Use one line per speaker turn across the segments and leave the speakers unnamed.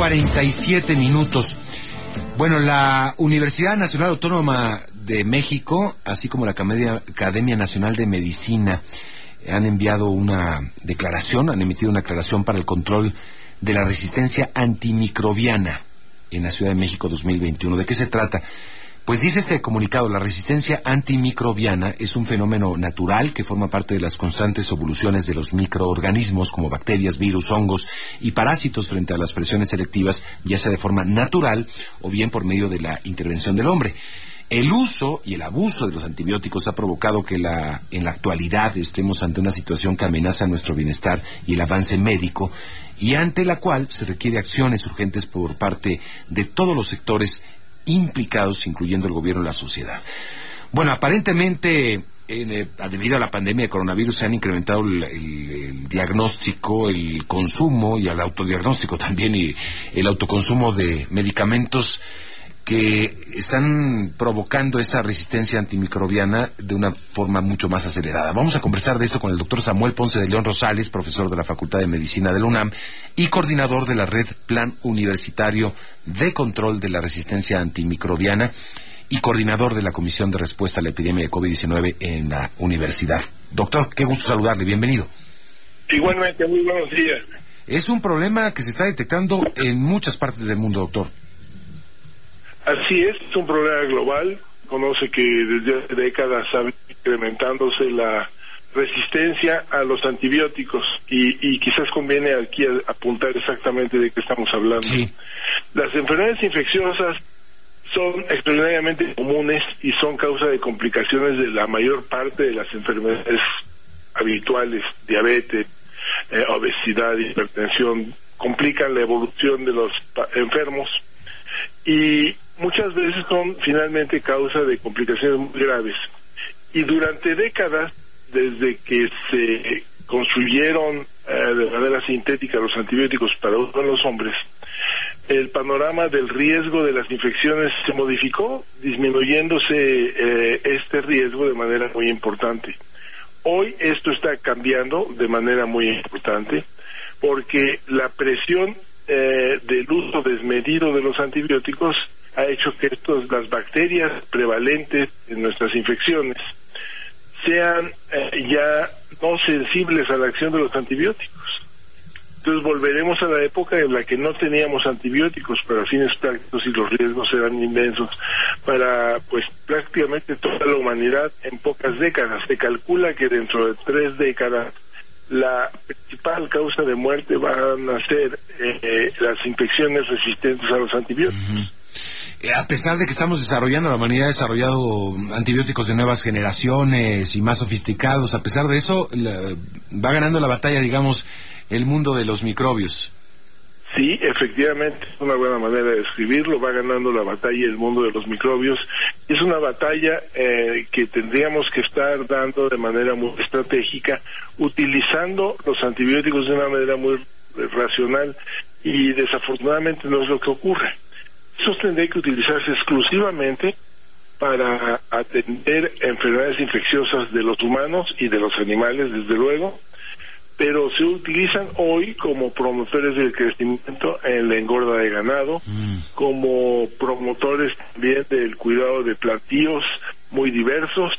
9:47. Bueno, la Universidad Nacional Autónoma de México, así como la Academia Nacional de Medicina, han emitido una declaración para el control de la resistencia antimicrobiana en la Ciudad de México 2021. ¿De qué se trata? Pues dice este comunicado: la resistencia antimicrobiana es un fenómeno natural que forma parte de las constantes evoluciones de los microorganismos como bacterias, virus, hongos y parásitos frente a las presiones selectivas, ya sea de forma natural o bien por medio de la intervención del hombre. El uso y el abuso de los antibióticos ha provocado que en la actualidad estemos ante una situación que amenaza nuestro bienestar y el avance médico, y ante la cual se requiere acciones urgentes por parte de todos los sectores implicados, incluyendo el gobierno y la sociedad. Bueno, aparentemente, debido a la pandemia de coronavirus, se han incrementado el diagnóstico, el consumo y el autodiagnóstico también, y el autoconsumo de medicamentos que están provocando esa resistencia antimicrobiana de una forma mucho más acelerada. Vamos a conversar de esto con el doctor Samuel Ponce de León Rosales, profesor de la Facultad de Medicina de la UNAM y coordinador de la Red Plan Universitario de Control de la Resistencia Antimicrobiana y coordinador de la Comisión de Respuesta a la Epidemia de COVID-19 en la universidad. Doctor, qué gusto saludarle, bienvenido.
Igualmente, muy buenos días.
Es un problema que se está detectando en muchas partes del mundo, doctor.
Así es un problema global. Conoce que desde hace décadas ha venido incrementándose la resistencia a los antibióticos y quizás conviene aquí apuntar exactamente de qué estamos hablando.
Sí.
Las enfermedades infecciosas son extraordinariamente comunes y son causa de complicaciones de la mayor parte de las enfermedades habituales: diabetes, obesidad, hipertensión. Complican la evolución de los enfermos y muchas veces son finalmente causa de complicaciones muy graves. Y durante décadas, desde que se construyeron de manera sintética los antibióticos para uso en los hombres, el panorama del riesgo de las infecciones se modificó, disminuyéndose este riesgo de manera muy importante. Hoy esto está cambiando de manera muy importante porque la presión del uso desmedido de los antibióticos ha hecho que las bacterias prevalentes en nuestras infecciones sean ya no sensibles a la acción de los antibióticos. Entonces volveremos a la época en la que no teníamos antibióticos para fines prácticos y los riesgos eran inmensos para pues prácticamente toda la humanidad en pocas décadas. Se calcula que dentro de 3 décadas la principal causa de muerte van a ser las infecciones resistentes a los antibióticos.
Uh-huh. A pesar de que estamos desarrollando, la humanidad ha desarrollado antibióticos de nuevas generaciones y más sofisticados, a pesar de eso, va ganando la batalla, digamos, el mundo de los microbios.
Sí, efectivamente, es una buena manera de describirlo. Va ganando la batalla el mundo de los microbios. Es una batalla que tendríamos que estar dando de manera muy estratégica, utilizando los antibióticos de una manera muy racional, y desafortunadamente no es lo que ocurre. Esos tendrían que utilizarse exclusivamente para atender enfermedades infecciosas de los humanos y de los animales, desde luego, pero se utilizan hoy como promotores del crecimiento en la engorda de ganado, como promotores también del cuidado de plantíos muy diversos,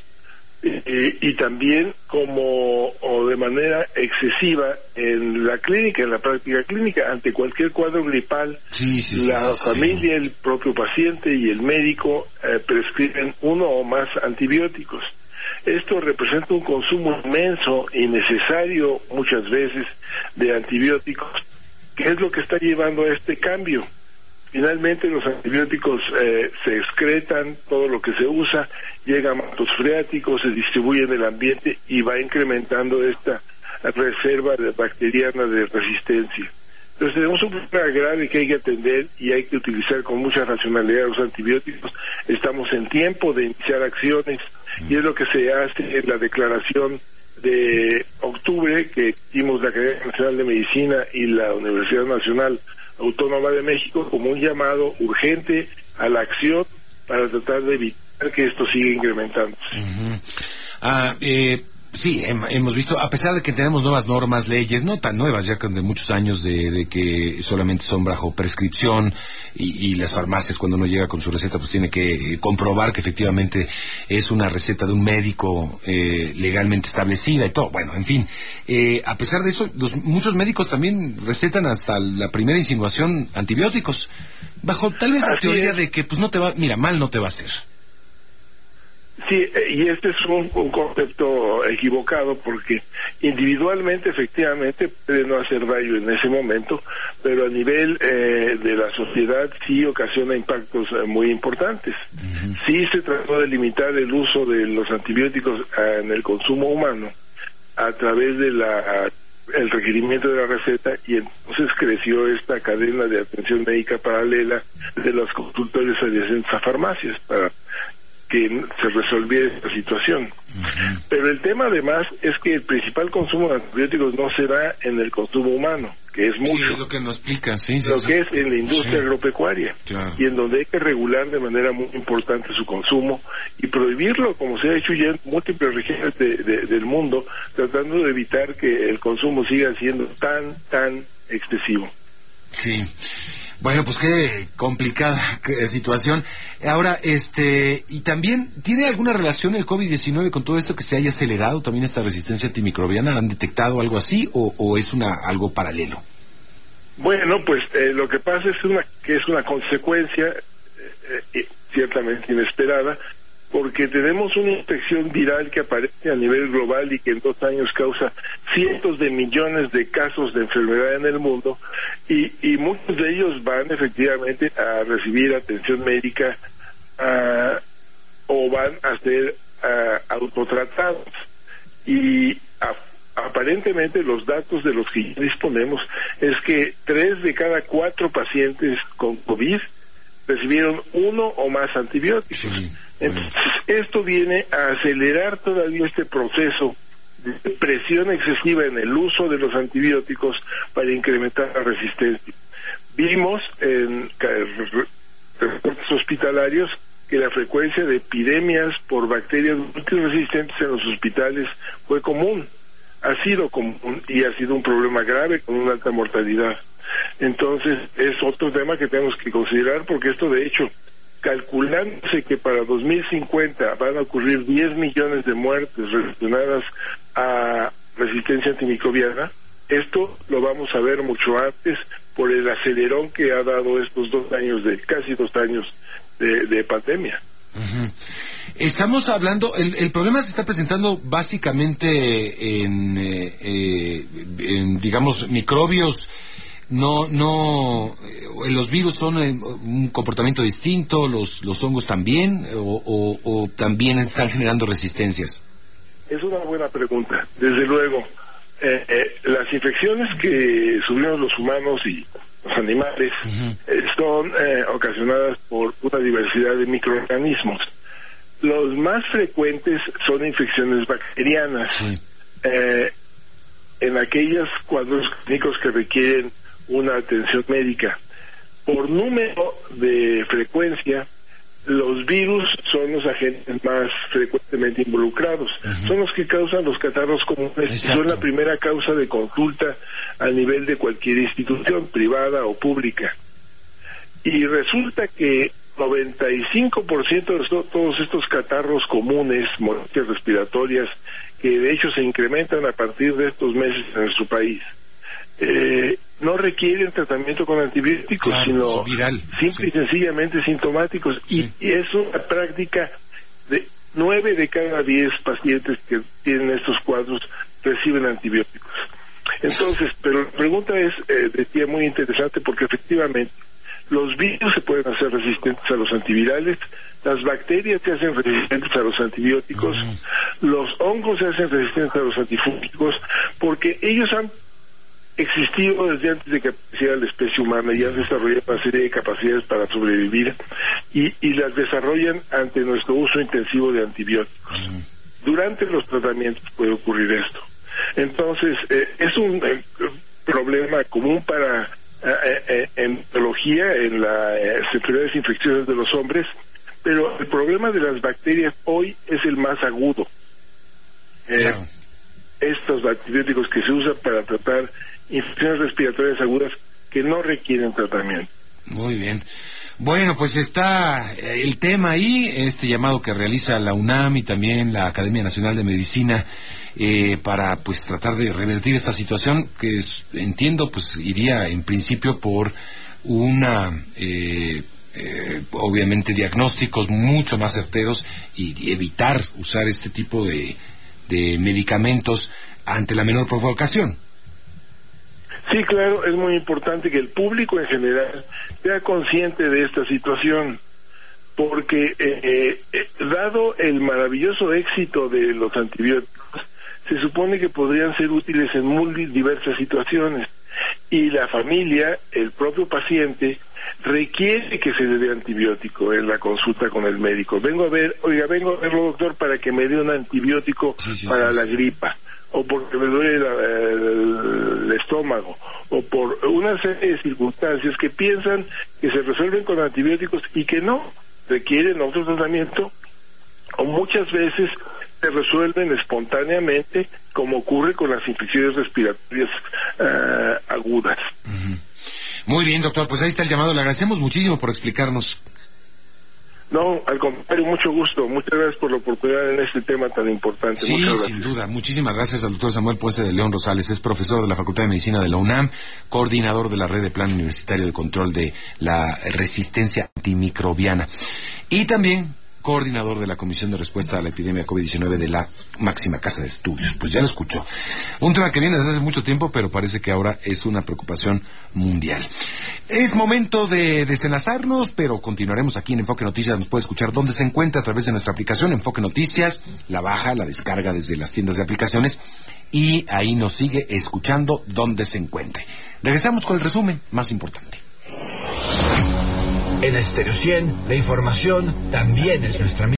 y también como de manera excesiva en la clínica, en la práctica clínica, ante cualquier cuadro gripal. La familia, el propio paciente y el médico prescriben uno o más antibióticos. Esto representa un consumo inmenso y necesario muchas veces de antibióticos, que es lo que está llevando a este cambio. Finalmente los antibióticos se excretan, todo lo que se usa llega a mantos freáticos, se distribuye en el ambiente y va incrementando esta reserva bacteriana de resistencia. Entonces tenemos un problema grave que hay que atender y hay que utilizar con mucha racionalidad los antibióticos. Estamos en tiempo de iniciar acciones y es lo que se hace en la declaración de octubre que hicimos la Academia Nacional de Medicina y la Universidad Nacional Autónoma de México como un llamado urgente a la acción para tratar de evitar que esto siga incrementándose.
Uh-huh. Sí, hemos visto, a pesar de que tenemos nuevas normas, leyes, no tan nuevas, ya que de muchos años de que solamente son bajo prescripción y las farmacias cuando uno llega con su receta pues tiene que comprobar que efectivamente es una receta de un médico legalmente establecida y todo. Bueno, en fin, a pesar de eso, muchos médicos también recetan hasta la primera insinuación antibióticos, bajo tal vez la teoría de que pues no te va, mira, mal no te va a hacer.
Sí, y este es un concepto equivocado porque individualmente efectivamente puede no hacer daño en ese momento, pero a nivel de la sociedad sí ocasiona impactos muy importantes. Uh-huh. Sí se trató de limitar el uso de los antibióticos en el consumo humano a través de el requerimiento de la receta, y entonces creció esta cadena de atención médica paralela de los consultorios adyacentes a farmacias para que se resolviera esta situación. Uh-huh. Pero el tema además es que el principal consumo de antibióticos no se da en el consumo humano, que es mucho.
Sí, es lo que nos explica,
que es en la industria agropecuaria, claro. Y en donde hay que regular de manera muy importante su consumo y prohibirlo, como se ha hecho ya en múltiples regiones del mundo, tratando de evitar que el consumo siga siendo tan excesivo.
Sí. Bueno, pues qué complicada situación. Ahora, y también, ¿tiene alguna relación el COVID-19 con todo esto que se haya acelerado también esta resistencia antimicrobiana? ¿Han detectado algo así o es algo paralelo?
Bueno, pues lo que pasa es una consecuencia ciertamente inesperada, porque tenemos una infección viral que aparece a nivel global y que en 2 años causa cientos de millones de casos de enfermedad en el mundo, y muchos de ellos van efectivamente a recibir atención médica o van a ser autotratados. Y aparentemente los datos de los que disponemos es que 3 de cada 4 pacientes con COVID recibieron 1 o más antibióticos. Sí. Entonces, esto viene a acelerar todavía este proceso de presión excesiva en el uso de los antibióticos para incrementar la resistencia. Vimos en reportes hospitalarios que la frecuencia de epidemias por bacterias multiresistentes en los hospitales fue común, ha sido común y ha sido un problema grave con una alta mortalidad. Entonces, es otro tema que tenemos que considerar, porque esto de hecho, calculándose que para 2050 van a ocurrir 10 millones de muertes relacionadas a resistencia antimicrobiana, esto lo vamos a ver mucho antes por el acelerón que ha dado estos casi 2 años de pandemia.
Uh-huh. Estamos hablando, el problema se está presentando básicamente en digamos, microbios. Los virus son un comportamiento distinto, los hongos también, o también están generando resistencias.
Es una buena pregunta. Desde luego, las infecciones que sufrimos los humanos y los animales uh-huh. Son ocasionadas por una diversidad de microorganismos. Los más frecuentes son infecciones bacterianas, sí. En aquellos cuadros clínicos que requieren una atención médica. Por número de frecuencia, los virus son los agentes más frecuentemente involucrados. Uh-huh. Son los que causan los catarros comunes. Exacto. Y son la primera causa de consulta a nivel de cualquier institución, privada o pública. Y resulta que 95% de todos estos catarros comunes, molestias respiratorias, que de hecho se incrementan a partir de estos meses en nuestro país, no requieren tratamiento con antibióticos, claro, sino simple y sencillamente sintomáticos. Sí. Y es una práctica de 9 de cada 10 pacientes que tienen estos cuadros reciben antibióticos. Entonces, pero la pregunta es de ti muy interesante, porque efectivamente los virus se pueden hacer resistentes a los antivirales, las bacterias se hacen resistentes a los antibióticos, los hongos se hacen resistentes a los antifúngicos, porque ellos han existido desde antes de que apareciera la especie humana y han desarrollado una serie de capacidades para sobrevivir y las desarrollan ante nuestro uso intensivo de antibióticos. Durante los tratamientos puede ocurrir esto. Entonces, es un problema común para en biología, en las enfermedades infecciosas de los hombres, pero el problema de las bacterias hoy es el más agudo. estos antibióticos que se usan para tratar infecciones respiratorias agudas que no requieren tratamiento.
Muy bien. Bueno, pues está el tema ahí, este llamado que realiza la UNAM y también la Academia Nacional de Medicina para pues tratar de revertir esta situación que entiendo pues iría en principio por una obviamente diagnósticos mucho más certeros y evitar usar este tipo de medicamentos ante la menor provocación.
Sí, claro, es muy importante que el público en general sea consciente de esta situación, porque dado el maravilloso éxito de los antibióticos, se supone que podrían ser útiles en muy diversas situaciones, y la familia, el propio paciente, requiere que se le dé antibiótico en la consulta con el médico. Vengo a verlo, doctor, para que me dé un antibiótico para la gripa, o porque me duele el estómago, o por una serie de circunstancias que piensan que se resuelven con antibióticos y que no, requieren otro tratamiento, o muchas veces se resuelven espontáneamente, como ocurre con las infecciones respiratorias agudas.
Uh-huh. Muy bien, doctor, pues ahí está el llamado, le agradecemos muchísimo por explicarnos.
No, al contrario, mucho gusto. Muchas gracias por la oportunidad en este tema tan importante.
Sí, sin duda. Muchísimas gracias al doctor Samuel Puente de León Rosales. Es profesor de la Facultad de Medicina de la UNAM, coordinador de la Red de Plan Universitario de Control de la Resistencia Antimicrobiana y también coordinador de la Comisión de Respuesta a la Epidemia COVID-19 de la máxima casa de estudios. Pues ya lo escuchó. Un tema que viene desde hace mucho tiempo, pero parece que ahora es una preocupación mundial. Es momento de desenlazarnos, pero continuaremos aquí en Enfoque Noticias. Nos puede escuchar donde se encuentra a través de nuestra aplicación Enfoque Noticias, la baja, la descarga desde las tiendas de aplicaciones y ahí nos sigue escuchando donde se encuentre. Regresamos con el resumen más importante.
En Estéreo 100, la información también es nuestra